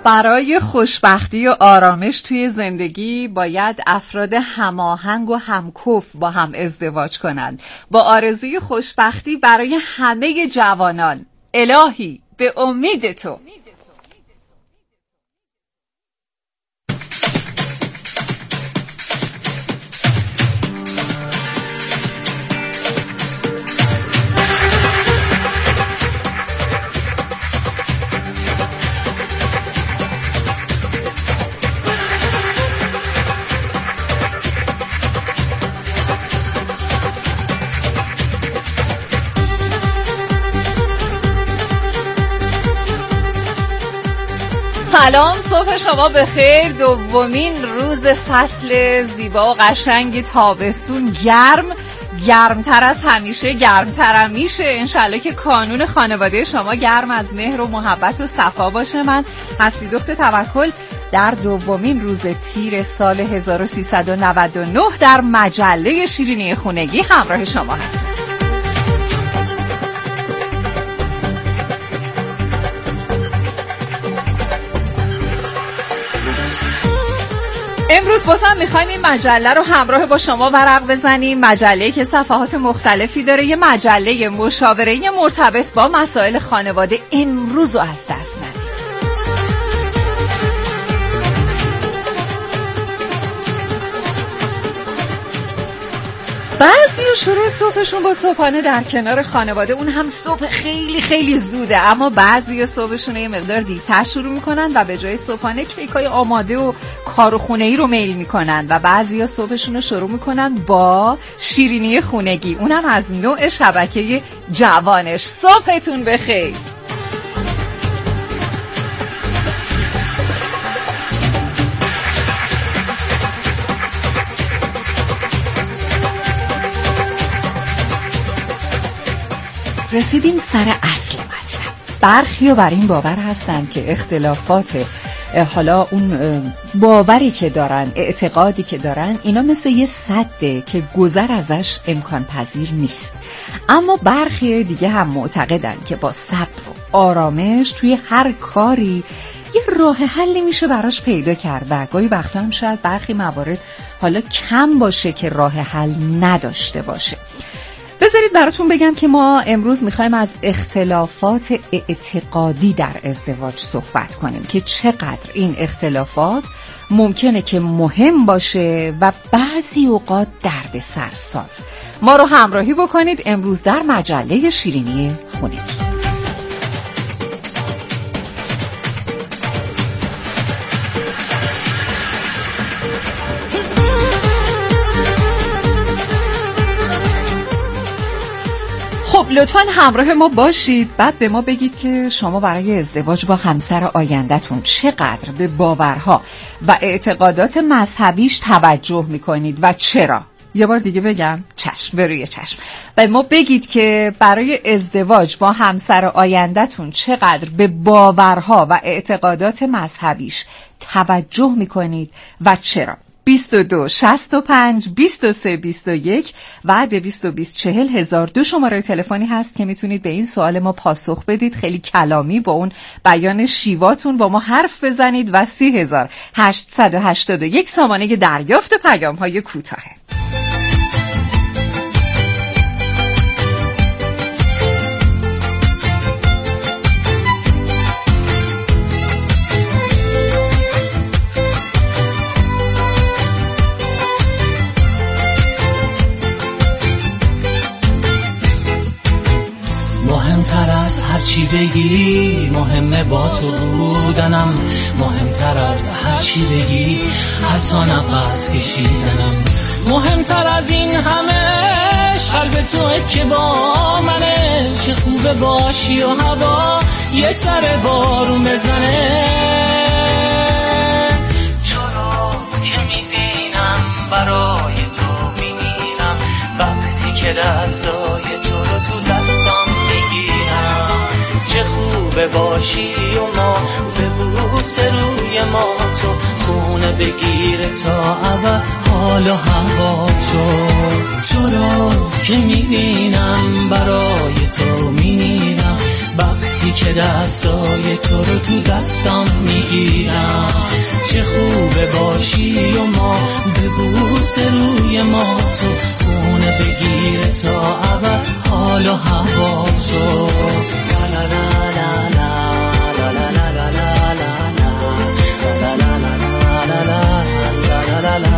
برای خوشبختی و آرامش توی زندگی باید افراد هماهنگ و همکف با هم ازدواج کنند، با آرزوی خوشبختی برای همه جوانان. الهی به امید تو. سلام، صبح شما بخیر. دومین روز فصل زیبا و قشنگ تابستون، گرمتر از همیشه، گرمترم میشه. انشالله که کانون خانواده شما گرم از مهر و محبت و صفا باشه. من هستی دخت توکل در دومین روز تیر سال 1399 در مجله شیرینی خونگی همراه شما هستم. امروز بازم میخوایم این مجله رو همراه با شما ورق بزنیم. مجله که صفحات مختلفی داره، یه مجله مشاوره مرتبط با مسائل خانواده. امروز رو از دست ندید. بعضی شروع صبحشون با صبحانه در کنار خانواده، اون هم صبح خیلی خیلی زوده، اما بعضی صبحشون یه مقدار دیرتر شروع میکنن و به جای صبحانه کیکای آماده و کار و خونه‌ای رو میل میکنن و بعضی صبحشون رو شروع میکنن با شیرینی خونگی، اونم از نوع شبکه جوانش. صبحتون بخیر. رسیدیم سر اصل مطلب. برخی‌ها بر این باور هستن که اختلافات، حالا اون باوری که دارن، اعتقادی که دارن، اینا مثل یه سده که گذر ازش امکان پذیر نیست. اما برخی دیگه هم معتقدن که با صبر و آرامش توی هر کاری یه راه حلی میشه براش پیدا کرد و گاهی وقتا هم شاید برخی موارد حالا کم باشه که راه حل نداشته باشه. بذارید براتون بگم که ما امروز میخوایم از اختلافات اعتقادی در ازدواج صحبت کنیم که چقدر این اختلافات ممکنه که مهم باشه و بعضی اوقات دردسر ساز. ما رو همراهی بکنید امروز در مجله شیرینی خونگی. لطفاً همراه ما باشید، بعد به ما بگید که شما برای ازدواج با همسر آینده‌تون چقدر به باورها و اعتقادات مذهبیش توجه میکنید و چرا. یه بار دیگه بگم، چشم به روی چشم. و ما بگید که برای ازدواج با همسر آینده‌تون چقدر به باورها و اعتقادات مذهبیش توجه میکنید و چرا. 22 65 23 21 و 220 40 1002 شماره تلفنی هست که میتونید به این سوال ما پاسخ بدید. خیلی کلامی با اون بیان شیواتون با ما حرف بزنید و 30881 سامانه دریافت پیام‌های کوتاه. مهمتر از هر چی بگی، مهمه با تو بودنم. مهمتر از هر چی بگی، حتی نفس کشیدنم. مهمتر از این همه عشق قلب توئه که با منه. چه خوبه باشی و هوا یه سر بارون بزنه. تو رو که میبینم برای تو میمیرم. وقتی که دستای تو رو تو دستام میگیرم. چه خوبه باشی و ما ببوس روی ما. تو خونه بگیره تا ابد حال و هوا. تو رو که میبینم برای تو میمیرم. وقتی وقتی که دستای تو رو تو دستم میگیرم. چه خوبه باشی و ما به بوس روی ما، تو خونه بگیره تا ابد حال و هوا تو. لا لا لا لا لا لا لا لا لا لا لا لا لا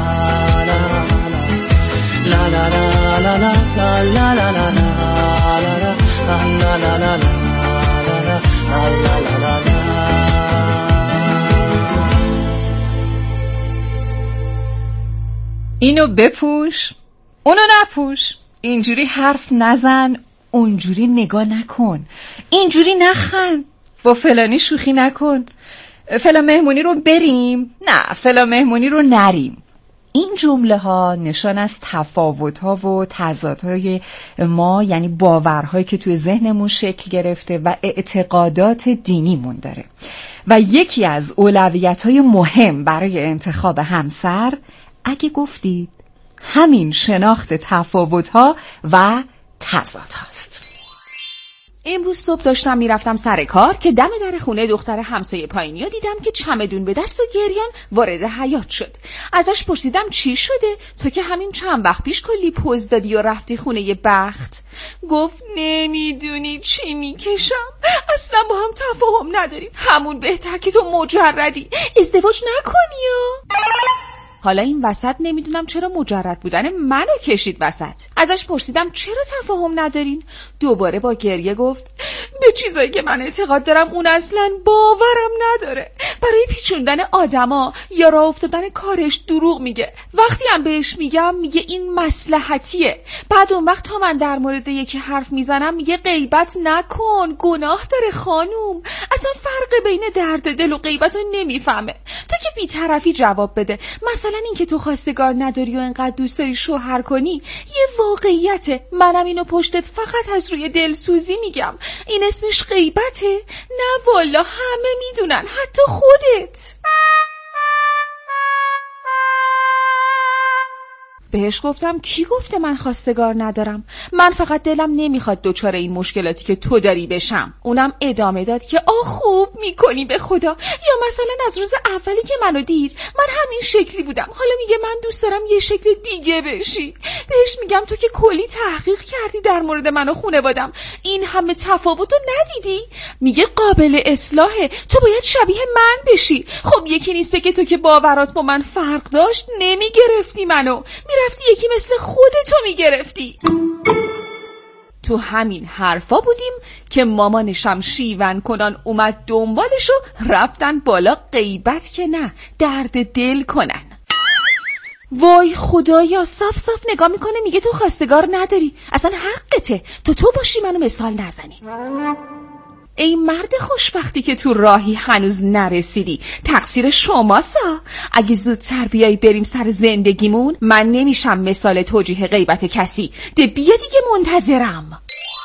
اینو بپوش اونو نپوش، اینجوری حرف نزن اونجوری نگاه نکن، اینجوری نخند، با فلانی شوخی نکن، فلان مهمونی رو بریم نه فلان مهمونی رو نریم. این جمله ها نشان از تفاوت ها و تضادهای ما، یعنی باورهایی که توی ذهنمون شکل گرفته و اعتقادات دینیمون داره. و یکی از اولویت های مهم برای انتخاب همسر، اگه گفتید، همین شناخت تفاوت ها و تضاد هاست. امروز صبح داشتم میرفتم سر کار که دم در خونه دختر همسایه پایینی دیدم که چمدون به دست و گریان وارد حیاط شد. ازش پرسیدم چی شده؟ تو که همین چند وقت پیش کلی پوز دادی و رفتی خونه بخت. گفت نمیدونی چی میکشم، اصلا با هم تفاهم نداریم، همون بهتر که تو مجردی، ازدواج نکنی. حالا این وسط نمیدونم چرا مجرد بودن منو کشید وسط. ازش پرسیدم چرا تفاهم ندارین؟ دوباره با گریه گفت به چیزایی که من اعتقاد دارم اون اصلا باورم نداره. برای پیچوندن آدما یا راه افتادن کارش دروغ میگه. وقتی هم بهش میگم میگه این مصلحتیه. بعد اون وقت تا من در مورد یکی حرف میزنم میگه غیبت نکن، گناه داره خانوم. اصلا فرق بین درد دل و غیبت رو نمیفهمه. تو که بی‌طرفی جواب بده. مثلا این که تو خواستگار نداری و انقدر دوست داری شوهر کنی یه واقعیته. منم اینو پشتت فقط از روی دلسوزی میگم. این اسمش غیبته؟ نه والا، همه میدونن، حتی خودت. بهش گفتم کی گفته من خواستگار ندارم؟ من فقط دلم نمیخواد دوچار این مشکلاتی که تو داری بشم. اونم ادامه داد که خوب میکنی به خدا. یا مثلا از روز اولی که منو دید من همین شکلی بودم، حالا میگه من دوست دارم یه شکل دیگه بشی. بهش میگم تو که کلی تحقیق کردی در مورد من و خانوادم، این همه تفاوتو ندیدی؟ میگه قابل اصلاحه، تو باید شبیه من بشی. خب یکی نیست بگه تو که باورات با من فرق داشت نمیگرفتی منو، رفتی یکی مثل خودتو میگرفتی. تو همین حرفا بودیم که مامانشم شیون کنان اومد دنبالشو، رفتن بالا غیبت که نه درد دل کنن. وای خدایا، صاف صاف نگاه میکنه میگه تو خواستگار نداری، اصلا حقته، تو باشی منو مثال نزنی. ای مرد خوشبختی که تو راهی هنوز نرسیدی، تقصیر شماسا. اگه زودتر بیایی بریم سر زندگیمون من نمیشم مثال توجیه غیبت کسی. ده بیا دیگه، منتظرم.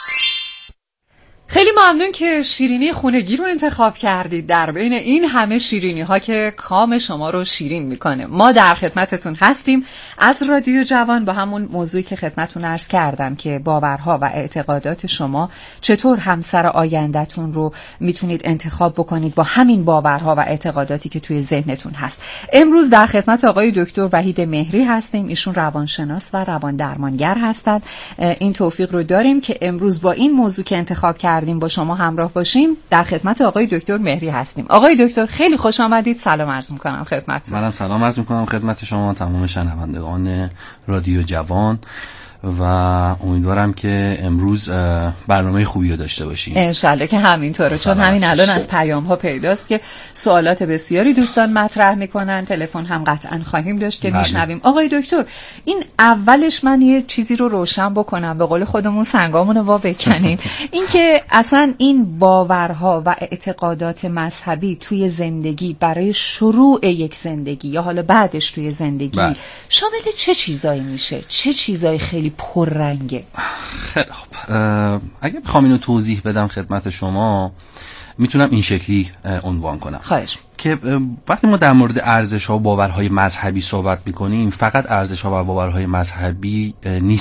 خیلی ممنون که شیرینی خونگی رو انتخاب کردید در بین این همه شیرینی ها که کام شما رو شیرین میکنه. ما در خدمتتون هستیم از رادیو جوان با همون موضوعی که خدمتتون عرض کردم که باورها و اعتقادات شما چطور همسر آینده‌تون رو میتونید انتخاب بکنید با همین باورها و اعتقاداتی که توی ذهنتون هست. امروز در خدمت آقای دکتر وحید مهری هستیم. ایشون روانشناس و روان درمانگر هستند. این توفیق رو داریم که امروز با این موضوع که انتخاب کردیم با شما همراه باشیم. در خدمت آقای دکتر مهری هستیم. آقای دکتر خیلی خوش آمدید. سلام عرض میکنم خدمتتون. منم سلام عرض میکنم خدمت شما تمام شنوندگان رادیو جوان و امیدوارم که امروز برنامه خوبی رو داشته باشیم ان شاءالله که همینطوره، چون همین الان از پیام ها پیداست که سوالات بسیاری دوستان مطرح میکنن. تلفن هم قطعا خواهیم داشت که میشنویم. آقای دکتر این اولش من یه چیزی رو روشن بکنم، به قول خودمون سنگامون رو وا بکنیم. این که اصلا این باورها و اعتقادات مذهبی توی زندگی برای شروع یک زندگی یا حالا بعدش توی زندگی شامل چه چیزایی میشه؟ چه چیزایی خیلی پررنگه؟ خیلی خب، اگه بخوام اینو توضیح بدم خدمت شما میتونم این شکلی عنوان کنم. خواهش. که وقتی ما در مورد ارزش‌ها و باورهای مذهبی صحبت می‌کنیم، فقط ارزش‌ها و باورهای مذهبی نیستند.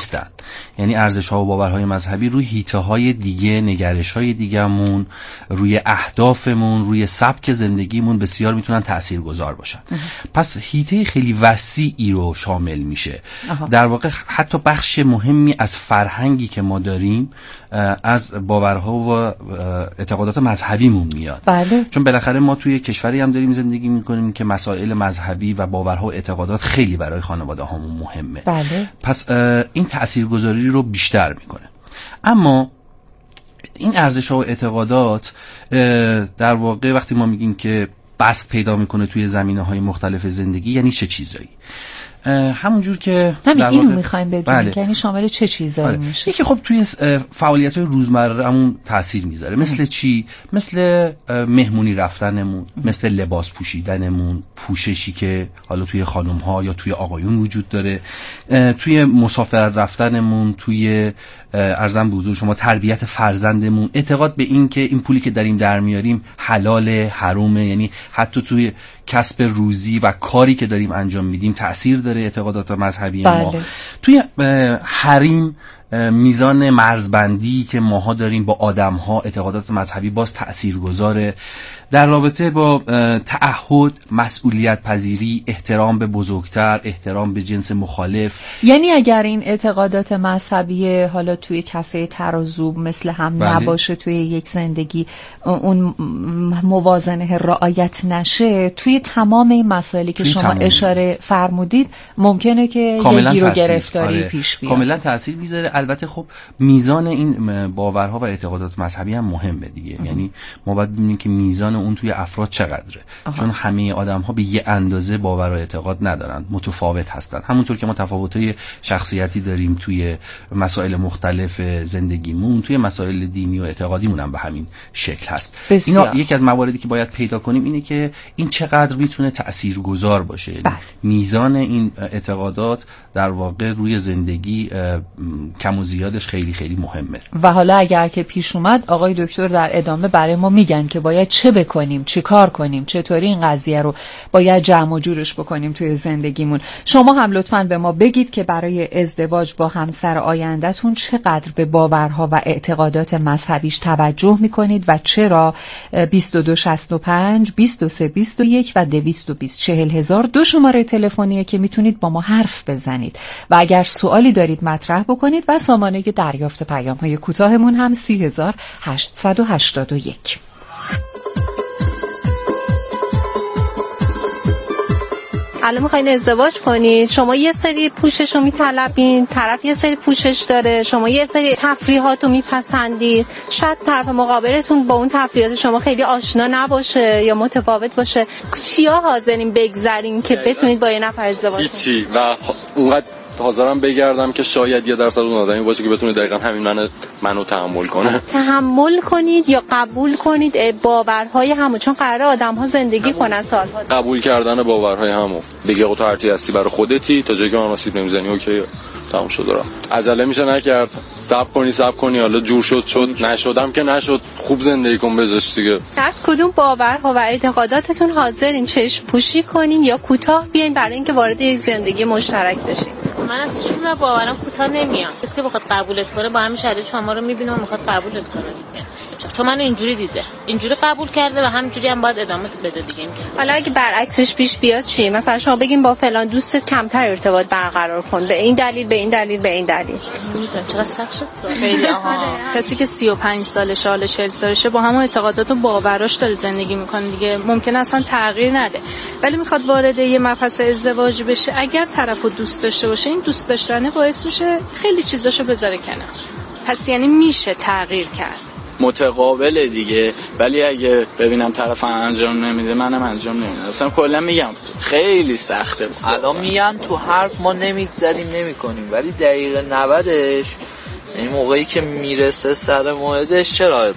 یعنی ارزش‌ها و باورهای مذهبی روی حیطه‌های دیگه، نگرش‌های دیگه‌مون، روی اهدافمون، روی سبک زندگیمون بسیار میتونن تاثیرگذار باشن. پس حیطه خیلی وسیعی رو شامل میشه. در واقع حتی بخش مهمی از فرهنگی که ما داریم از باورها و اعتقادات مذهبیمون میاد. بله. چون بالاخره ما توی کشوری هم داریم زندگی میکنیم که مسائل مذهبی و باورها و اعتقادات خیلی برای خانواده هامون مهمه. بله. پس این تاثیرگذاری رو بیشتر میکنه. اما این ارزش‌ها و اعتقادات در واقع وقتی ما میگیم که بست پیدا میکنه توی زمینه‌های مختلف زندگی، یعنی چه چیزایی؟ همونجور که اینو میخوایم بدونیم. بله. که یعنی شامل چه چیزایی میشه؟ یکی خب توی فعالیت‌های روزمره‌مون تاثیر میذاره. مثل چی؟ مثل مهمونی رفتنمون، مثل لباس پوشیدنمون، پوششی که حالا توی خانم‌ها یا توی آقایون وجود داره، توی مسافرت رفتنمون، توی ارزم به حضور شما تربیت فرزندمون، اعتقاد به این که این پولی که داریم در میاریم حلاله، حرومه، یعنی حتی توی کسب روزی و کاری که داریم انجام میدیم تأثیر داره اعتقادات مذهبی ما. توی حریم میزان مرزبندی که ماها داریم با آدم‌ها، اعتقادات مذهبی باز تأثیرگذاره. در رابطه با تعهد، مسئولیت پذیری، احترام به بزرگتر، احترام به جنس مخالف. یعنی اگر این اعتقادات مذهبی حالا توی کفه ترازو مثل هم نباشه، توی یک زندگی اون موازنه رعایت نشه، توی تمام این مسائلی که شما اشاره فرمودید ممکنه که یه گیر و گرفتاری پیش بیاد. کاملا تأثیر میذاره. البته خب میزان این باورها و اعتقادات مذهبی هم مهمه دیگه. یعنی ما باید ببینیم که میزان اون توی افراد چقدره. چون همه آدم‌ها به یه اندازه باور و اعتقاد ندارن، متفاوت هستن. همونطور که ما تفاوت‌های شخصیتی داریم توی مسائل مختلف زندگیمون، توی مسائل دینی و اعتقادیمون هم به همین شکل هست. اینا یکی از مواردی که باید پیدا کنیم اینه که این چقدر میتونه تاثیرگذار باشه. میزان این اعتقادات در واقع روی زندگی کم و زیادش خیلی خیلی مهمه. و حالا اگر که پیش اومد آقای دکتر در ادامه برای ما میگن که باید چه بکنیم، چه کار کنیم، چطوری این قضیه رو باید جمع و جورش بکنیم توی زندگیمون. شما هم لطفاً به ما بگید که برای ازدواج با همسر آینده‌تون چقدر به باورها و اعتقادات مذهبیش توجه میکنید و چرا. 2265 2321 و 220 40000 دو شماره تلفنیه که میتونید با ما حرف بزنید و اگر سوالی دارید مطرح بکنید و سامانه دریافت پیام‌های کوتاهمون هم 30881. الان میخواین ازدواج کنید، شما یه سری پوشش رو میطلبین، طرف یه سری پوشش داره، شما یه سری تفریحات رو میپسندید، شاید طرف مقابلتون با اون تفریحات شما خیلی آشنا نباشه یا متفاوت باشه. چیا حاضرین بگذارین که بتونید با یه نفر ازدواج کنید؟ هیچی. و اونقدر حاضرم بگردم که شاید 1% اون آدمی باشه که بتونه دقیقاً همین منو تحمل کنه. تحمل کنید یا قبول کنید باورهای همون، چون قراره آدم‌ها زندگی کنن سال‌ها. قبول کردن باورهای همون. بگه آقا تو هرچی هستی برای خودتی، تا جایی که من آسیب نمیزنی اوکی، تموم شد. دارم عجله میشه نکرد. صبر کنی حالا جور شد نشدم که نشد، خوب زندگی کن بذارش دیگه. از کدوم باورها و اعتقاداتتون حاضرین چشم پوشی کنین یا کوتاه بیاین برای اینکه وارد یک زندگی مشترک بشین؟ من از هیچ کدوم باورم کوتاه نمیام. کسی که بخواد قبولت کنه با همین شرایط شما رو میبینه و میخواد قبولت کنه دیگه. چون من اینجوری دیده، اینجوری قبول کرده و همینجوری هم باید ادامه بده دیگه. حالا اگه برعکسش پیش بیاد چی؟ مثلا شما بگین با فلان دوستت کمتر ارتباط برقرار کن، به این دلیل به این دلیل به این دلیل. نمیدونم چرا سخت شد. خیلی کسی که 35 سالشه، حالا 40 سالشه، با همون اعتقادات و باوراش داره زندگی میکنه دیگه، ممکنه اصلا تغییر نده، ولی میخواد وارد یه مبحث ازدواج بشه. اگر طرفو دوست داشته باشه، این دوست داشتن باعث میشه خیلی چیزاشو بذاره کنار. پس یعنی میشه تغییر کرد. متقابله دیگه، ولی اگه ببینم طرفم انجام نمیده منم انجام نمیدم. اصلا کلا میگم خیلی سخته. الان میگن تو حرف ما نمیگذاریم نمیکنیم، ولی دقیقه 90ش این موقعی که میرسه سر موعدش چرا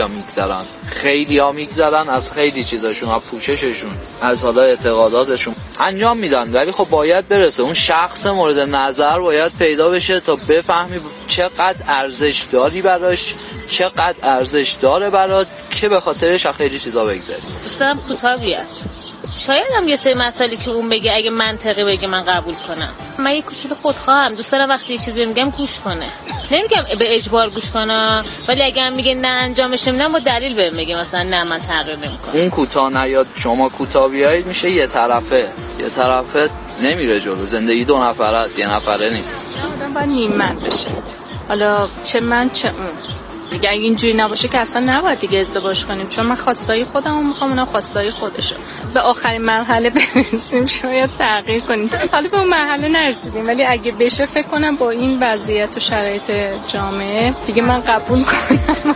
خیلی ها میگذرن از خیلی چیزاشون، از پوشششون، از حالا اعتقاداتشون. انجام میدن، ولی خب باید برسه اون شخص مورد نظر باید پیدا بشه تا بفهمی چقدر ارزش داری براش، چقدر ارزش داره برات که به خاطرش خیلی چیزا بگذاری. دوستم کوتاه بیاد. شاید هم یه سری مسائلی که اون بگه اگه منطقی بگه من قبول کنم. من یه کوچولو خودخواهم، دوست دارم وقتی یه چیزی میگم گوش کنه. نمیگم به اجبار گوش کنه، ولی اگه هم میگه نه انجامش نمیدم با دلیل بهم میگه مثلا نه من تغییر نمیکنم. اون کوتاه نیاد شما کوتاه بیایید میشه یه طرفه نمیره جلو. زندگی دو نفره است، یه نفره نیست. آدم باید نیمت بشه. حالا چه من چه اون. دیگه اگه اینجوری نباشه که اصلا نباید دیگه ازدواج کنیم، چون من خواستای خودمو میخوام، اونم خواستای خودشو. به آخرین مرحله برسیم شاید تغییر کنیم. حالا به اون مرحله نرسیدیم، ولی اگه بشه فکر کنم با این وضعیت و شرایط جامعه دیگه من قبول کنم.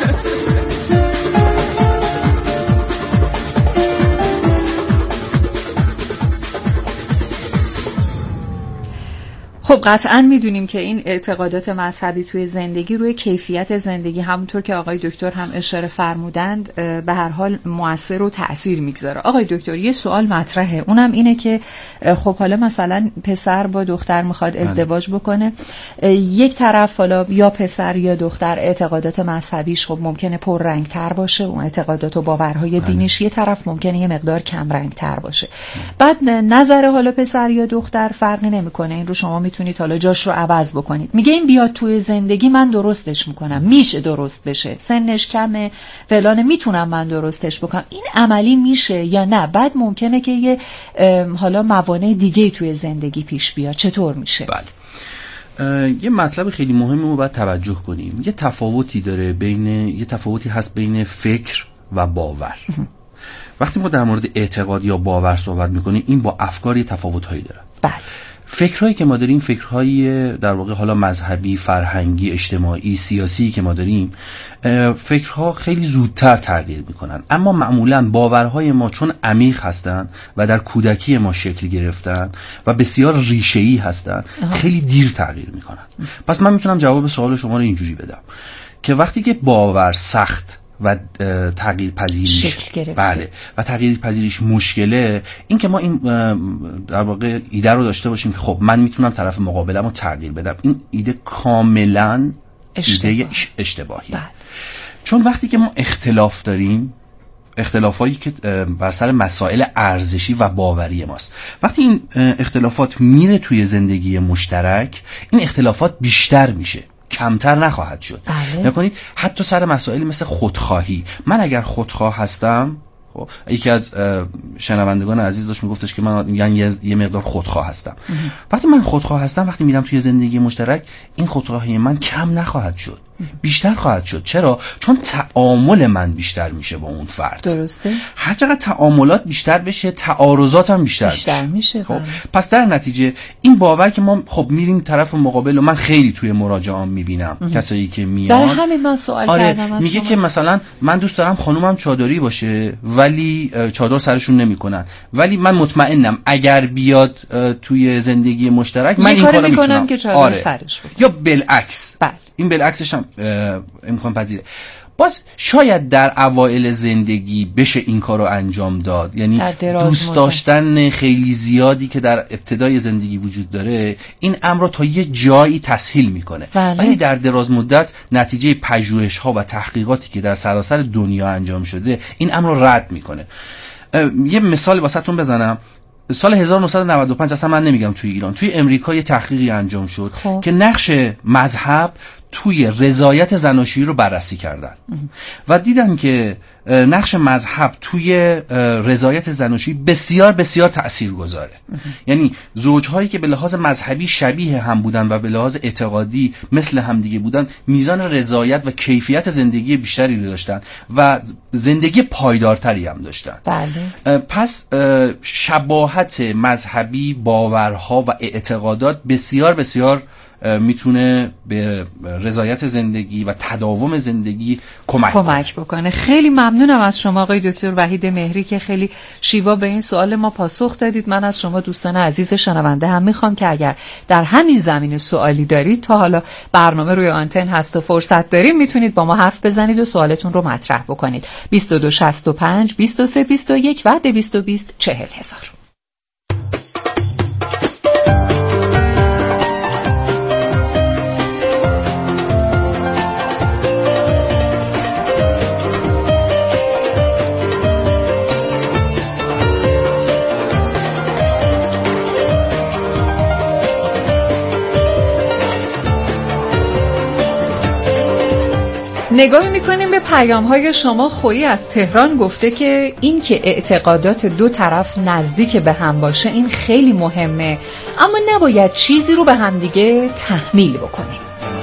خب قطعاً میدونیم که این اعتقادات مذهبی توی زندگی روی کیفیت زندگی همونطور که آقای دکتر هم اشاره فرمودند به هر حال مؤثر و تأثیر میگذاره. آقای دکتر یه سوال مطرحه، اونم اینه که خب حالا مثلا پسر با دختر میخواد ازدواج بکنه، یک طرف حالا یا پسر یا دختر اعتقادات مذهبیش خب ممکنه پررنگ‌تر باشه، اون اعتقادات و باورهای دینیش، یه طرف ممکنه یه مقدار کم رنگ‌تر باشه. بعد نظر حالا پسر یا دختر فرقی نمیکنه، این رو شما میتونید حالا جاش رو عوض بکنید. میگه این بیاد توی زندگی من درستش میکنم، میشه درست بشه، سنش کمه فلانه، میتونم من درستش بکنم. این عملی میشه یا نه؟ بعد ممکنه که یه حالا موانع دیگه توی زندگی پیش بیاد، چطور میشه؟ بله، یه مطلب خیلی مهمی رو باید توجه کنیم. یه تفاوتی هست بین فکر و باور. وقتی ما در مورد اعتقاد یا باور صحبت میکنیم این با افکار یه تفاوت‌هایی داره. بله. فکرهایی که ما داریم، فکرهای در واقع حالا مذهبی، فرهنگی، اجتماعی، سیاسی که ما داریم، فکرها خیلی زودتر تغییر میکنن. اما معمولا باورهای ما چون عمیق هستن و در کودکی ما شکل گرفتن و بسیار ریشه‌ای هستن، خیلی دیر تغییر میکنن. پس من میتونم جواب سوال شما رو اینجوری بدم که وقتی که باور سخت و تغییر پذیریش بله و تغییر پذیریش مشکله، این که ما این در واقع ایده رو داشته باشیم که خب من میتونم طرف مقابلم رو تغییر بدم، این ایده کاملا ایده اشتباهیه. چون وقتی که ما اختلاف داریم، اختلافایی که بر سر مسائل ارزشی و باوری ماست، وقتی این اختلافات میره توی زندگی مشترک، این اختلافات بیشتر میشه، کمتر نخواهد شد. نکنید حتی سر مسائلی مثل خودخواهی. من اگر خودخواه هستم، خب یکی از شنوندگان عزیز داشت میگفتش که من یه مقدار خودخواه هستم. وقتی من خودخواه هستم، وقتی میرم توی زندگی مشترک، این خودخواهی من کم نخواهد شد، بیشتر خواهد شد. چرا؟ چون تعامل من بیشتر میشه با اون فرد. درسته. هر چقدر تعاملات بیشتر بشه، تعارضات هم بیشتر میشه. خب پس در نتیجه این باور که ما خب میریم طرف مقابل، و من خیلی توی مراجعام میبینم کسایی که میان، در همین من سوال کردم میگه که مثلا من دوست دارم خانومم چادری باشه ولی چادر سرشون نمیکنن، ولی من مطمئنم اگر بیاد توی زندگی مشترک من این کارو میکنم که چادر سرش باشه. یا بالعکس. این بالعکسش هم امکان پذیره. باز شاید در اوایل زندگی بشه این کارو انجام داد، یعنی دوست داشتن خیلی زیادی که در ابتدای زندگی وجود داره این امر رو تا یه جایی تسهیل میکنه، ولی در دراز مدت نتیجه پژوهش‌ها و تحقیقاتی که در سراسر دنیا انجام شده این امر رو رد میکنه. یه مثال واسهتون بزنم. سال 1995 اصلا من نمیگم توی ایران، توی امریکا یه تحقیقی انجام شد که نقش مذهب توی رضایت زناشویی رو بررسی کردن و دیدن که نقش مذهب توی رضایت زناشویی بسیار بسیار تاثیرگذاره. یعنی زوجهایی که به لحاظ مذهبی شبیه هم بودن و به لحاظ اعتقادی مثل هم دیگه بودن، میزان رضایت و کیفیت زندگی بیشتری رو داشتن و زندگی پایدارتری هم داشتن. پس شباهت مذهبی، باورها و اعتقادات بسیار بسیار میتونه به رضایت زندگی و تداوم زندگی کمک بکنه. خیلی ممنونم از شما آقای دکتر وحید مهری که خیلی شیوا به این سوال ما پاسخ دادید. من از شما دوستان عزیز شنونده هم میخوام که اگر در همین زمینه سوالی دارید، تا حالا برنامه روی آنتن هست و فرصت داریم، میتونید با ما حرف بزنید و سوالتون رو مطرح بکنید. 2265 23 21 و 220 40 000. نگاه میکنیم به پیام‌های شما. خویی از تهران گفته که این که اعتقادات دو طرف نزدیک به هم باشه این خیلی مهمه، اما نباید چیزی رو به همدیگه تحمیل بکنیم.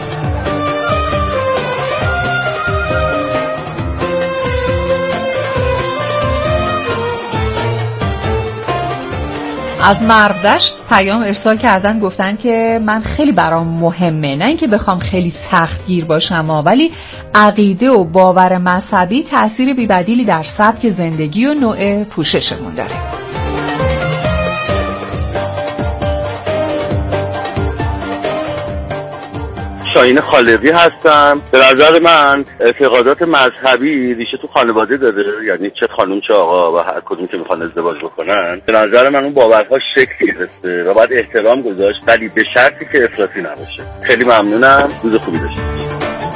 از مردشت پیام ارسال کردن، گفتن که من خیلی برام مهمه، نه اینکه بخوام خیلی سختگیر باشم ولی عقیده و باور مذهبی تأثیر بی‌بدیلی در سبک زندگی و نوع پوششمون داره. شاهین خالقی هستم. به نظر من اعتقادات مذهبی ریشه تو خانواده داره، یعنی چه خانم چه آقا و هر کدوم که میخوان ازدواج بکنن، به نظر من اون باورها شکل گرفته و باید احترام گذاشت، ولی به شرطی که افراطی نباشه. خیلی ممنونم، روز خوبی داشتید.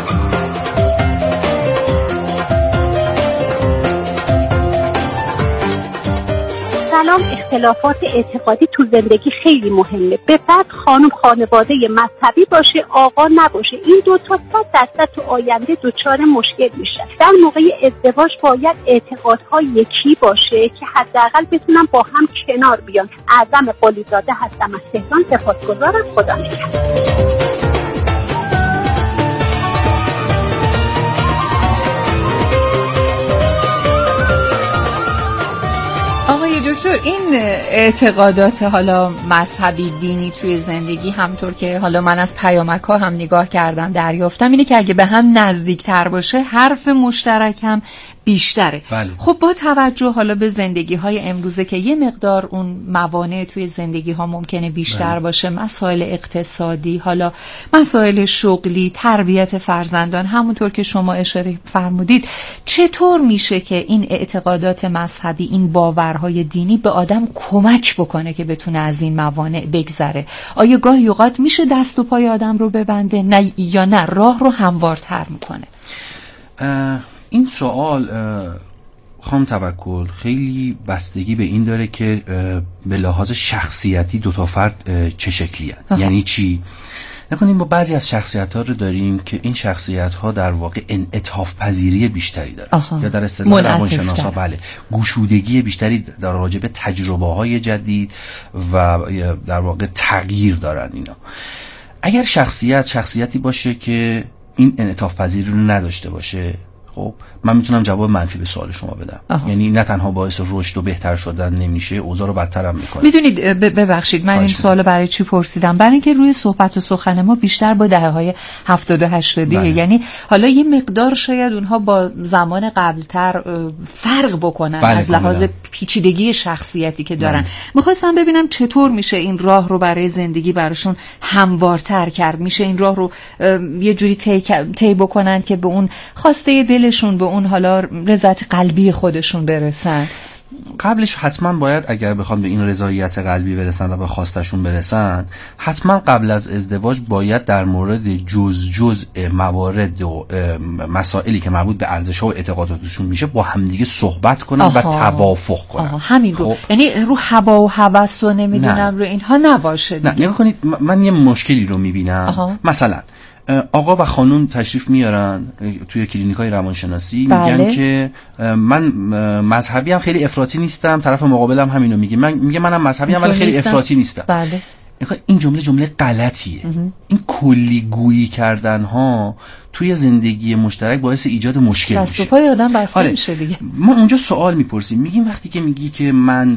سلام. اختلافات اعتقادی تو زندگی خیلی مهمه، به فرد خانم خانواده مذهبی باشه آقا نباشه، این دوتا 100% تو آینده دچار مشکل میشن. در موقع ازدواج باید اعتقادها یکی باشه که حداقل بتونن با هم کنار بیان. اعظم قلیزاده هستم از تهران، سپاسگزارم، خدا نگهدار. دکتر، این اعتقادات حالا مذهبی دینی توی زندگی، همطور که حالا من از پیامک‌ها هم نگاه کردم دریافتم اینه که اگه به هم نزدیکتر باشه حرف مشترک هم بیشتره. بله. خب با توجه حالا به زندگی‌های امروزه که یه مقدار اون موانع توی زندگی‌ها ممکنه بیشتر باشه، مسائل اقتصادی، حالا مسائل شغلی، تربیت فرزندان، همونطور که شما اشاره فرمودید، چطور میشه که این اعتقادات مذهبی، این باورهای دینی به آدم کمک بکنه که بتونه از این موانع بگذره؟ آیا گاهی اوقات میشه دست و پای آدم رو ببنده، نه یا نه راه رو هموارتر میکنه؟ این سوال خانم توکل خیلی بستگی به این داره که به لحاظ شخصیتی دو تا فرد چه شکلی هستند. یعنی چی؟ نکنیم با بعضی از شخصیت ها رو داریم که این شخصیت ها در واقع انعطاف پذیری بیشتری دارن، یا در اصطلاح روانشناسا بله گشودگی بیشتری در راجع به تجربه های جدید و در واقع تغییر دارن. اینا اگر شخصیتی باشه که این انعطاف پذیری رو نداشته باشه، خب من میتونم جواب منفی به سوال شما بدم. یعنی نه تنها باعث رشد و بهتر شدن نمیشه، اوضاع رو بدتر هم میکنه. میدونید ببخشید من این سوالو برای چی پرسیدم؟ برای اینکه روی صحبت و سخن ما بیشتر با دهه‌های 70 و 80 یعنی حالا یه مقدار شاید اونها با زمان قبلتر فرق بکنن از لحاظ پیچیدگی شخصیتی که دارن. میخواستم ببینم چطور میشه این راه رو برای زندگی براشون هموارتر کرد، میشه این راه رو یه جوری طی بکنن که به اون خواسته دلشون، به اون حالا رضایت قلبی خودشون برسن. قبلش حتما باید، اگر بخوام به این رضایت قلبی برسن و به خواستشون برسن، حتما قبل از ازدواج باید در مورد جزء موارد و مسائلی که مربوط به ارزش‌ها و اعتقاداتشون میشه با همدیگه صحبت کنن و توافق کنن. همین رو یعنی رو هوا و هوس و نمیدونم رو اینها نباشه دیگه. نه نگاه کنید، من یه مشکلی رو میبینم. مثلا آقا و خانم تشریف میارن توی کلینیکای روانشناسی، میگن که من مذهبی هم خیلی افراطی نیستم، طرف مقابلم همینو میگه، منم مذهبی هم ولی خیلی افراطی نیستم. بله. این جمله غلطیه. این کلی گویی کردن ها توی زندگی مشترک باعث ایجاد مشکل میشه. دست و پای آدم بسته میشه دیگه. ما اونجا سوال میپرسیم، میگیم وقتی که میگی که من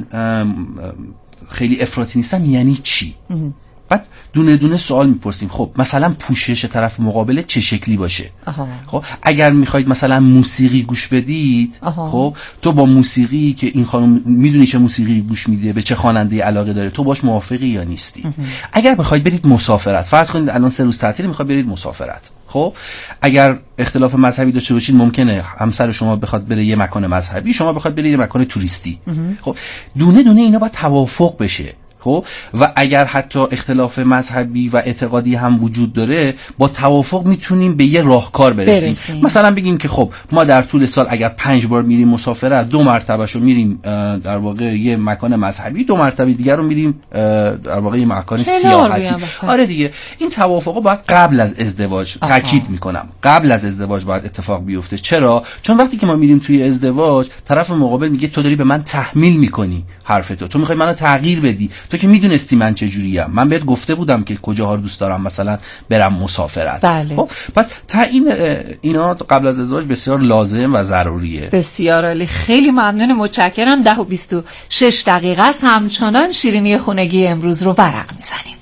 خیلی افراطی نیستم یعنی چی؟ بعد دونه دونه سوال میپرسیم. خب مثلا پوشش طرف مقابل چه شکلی باشه؟ خب اگر میخواید مثلا موسیقی گوش بدید، خب تو با موسیقی که این خانم میدونی چه موسیقی گوش میده، به چه خواننده علاقه داره، تو باش موافقی یا نیستی؟ اگر بخواید برید مسافرت، فرض کنید الان 3 روز تعطیل میخواید برید مسافرت، خب اگر اختلاف مذهبی داشته باشید ممکنه همسر شما بخواد بره یه مکان مذهبی، شما بخواد برید یه مکان توریستی. خب دونه دونه اینا باید توافق بشه. خب و اگر حتی اختلاف مذهبی و اعتقادی هم وجود داره با توافق میتونیم به یه راهکار برسیم. مثلا بگیم که خب ما در طول سال اگر 5 بار میریم مسافرت، 2 مرتبهشو میریم در واقع یه مکان مذهبی، 2 مرتبه دیگر رو میریم در واقع یه مکان سیاحتی. آره دیگه این توافقا باید قبل از ازدواج، تاکید میکنم قبل از ازدواج باید اتفاق بیفته. چرا؟ چون وقتی که ما میریم توی ازدواج طرف مقابل میگه تو داری به من تحمیل میکنی حرفتو، تو میخوای منو تغییر بدی، تو که میدونستی من چه جوریم، من بهت گفته بودم که کجاها رو دوست دارم مثلا برم مسافرت. بله. خب پس تعیین اینا قبل از ازدواج بسیار لازم و ضروریه. بسیار عالی، خیلی ممنون، متشکرم. 10:26 دقیقه است. همچنان شیرینی خونگی امروز رو ورق میزنیم.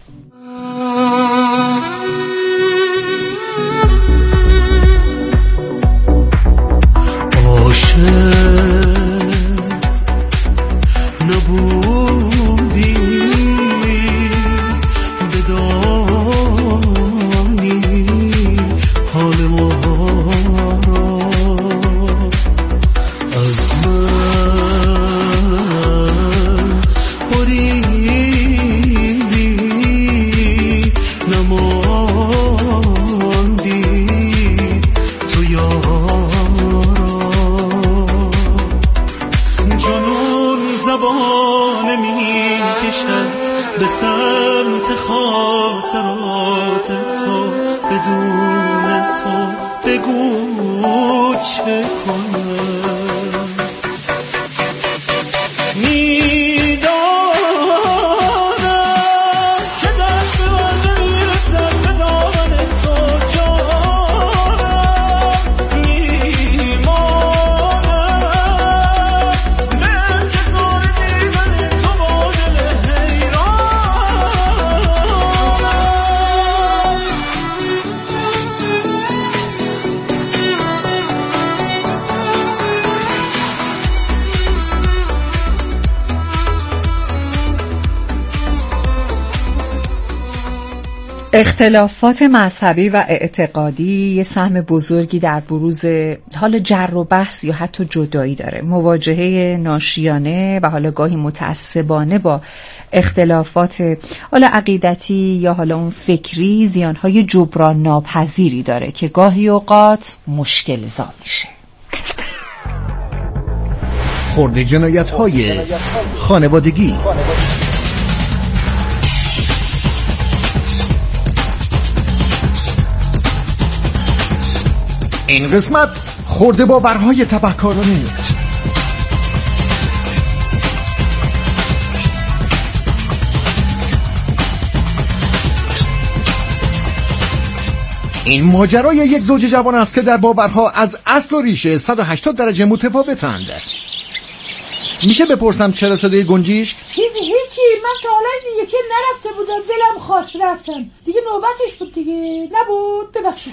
نبودی بدانی حال ما را از من بریدی نماندی تو زبان می کشد به سمت خاطرات تو، بدون تو بگو چه کنم. میدانم که دست من نمیرسد به دامن تو، جانم میمانم به انتظار دیدن تو با دل اختلافات مذهبی و اعتقادی یه سهم بزرگی در بروز حالا جر و بحث یا حتی جدایی داره. مواجهه ناشیانه و حالا گاهی متعصبانه با اختلافات حالا عقیدتی یا حالا اون فکری زیانهای جبران ناپذیری داره که گاهی اوقات مشکل زا میشه. خرد جنایت‌های خانوادگی. این قسمت خرد باورهای تبهکارانه. این ماجرای یک زوج جوان است که در باورها از اصل و ریشه 180 درجه متفاوتند. میشه بپرسم چرا صدای گنجیش؟ هیچی، من تا حالا دیگه که نرفته بودم، دلم خواست رفتم دیگه، نوبتش بود دیگه، نبود، ببخشید.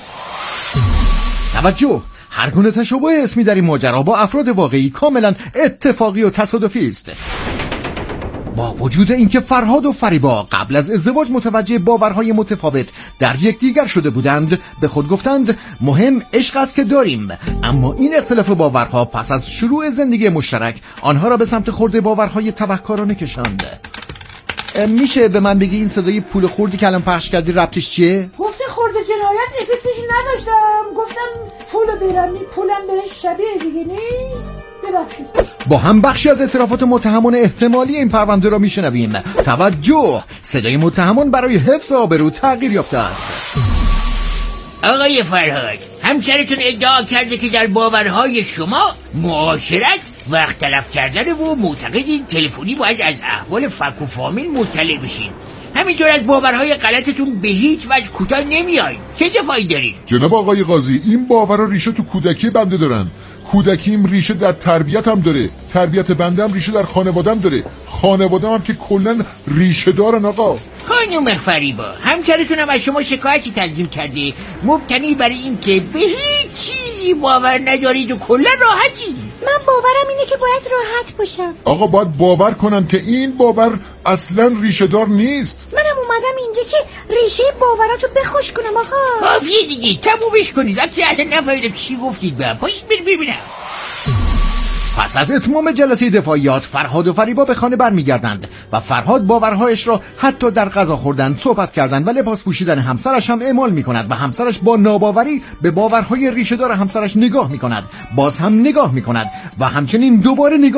توجه، هر گونه تشابه اسمی در این ماجرا با افراد واقعی کاملا اتفاقی و تصادفی است. با وجود اینکه فرهاد و فریبا قبل از ازدواج متوجه باورهای متفاوت در یکدیگر شده بودند، به خود گفتند مهم عشق است که داریم، اما این اختلاف باورها پس از شروع زندگی مشترک آنها را به سمت خرد باورهای تبهکارانه کشاند. میشه به من بگی این صدای پول خوردی که الان پخش کردی ربطش چیه؟ گفته خورده جنایت افکتش نداشتم، گفتم پولو بیرم، پولم بهش شبیه دیگه نیست، ببخشید. با هم بخشی از اعترافات متهمان احتمالی این پرونده را میشنویم. توجه، صدای متهمان برای حفظ آبرو تغییر یافته است. آقای فرهاد، همسرتون ادعا کرده که در باورهای شما معاشرت و اختلاف کردن و معتقدین تلفنی باید از احوال فک و فامیل مطلع بشین. همینطور از باورهای غلطتون به هیچ وجه کوتاه نمیاین. چه دفاعی دارین؟ جناب آقای قاضی، این باورها ریشه تو کودکی بنده دارن. کودکیم ریشه در تربیتم داره، تربیت بنده هم ریشه در خانوادم داره، خانوادم هم که کلن ریشه دارن. آقا خانم فریبا، همسرتون هم از شما شکایتی تنظیم کرده مبتنی برای این که به هیچ چیزی باور ندارید و کلا راحتی. من باورم اینه که باید راحت باشم. آقا باید باور کنم که این باور اصلا ریشه دار نیست. منم اومدم اینجا که ریشه باوراتو بخوش کنم. آقا کافیه دیگه، تمومش کنید. اصلا نفهمیدم چی گفتید. با پایین ببینم. پس از اتمام جلسه دفاعیات فرهاد و فریبا به خانه برمیگردند و فرهاد باورهایش را حتی در غذا خوردن، صحبت کردن و لباس پوشیدن همسرش هم اعمال می‌کند و همسرش با ناباوری به باورهای ریشه‌دار همسرش نگاه می‌کند، باز هم نگاه می‌کند و همچنین دوباره نگاه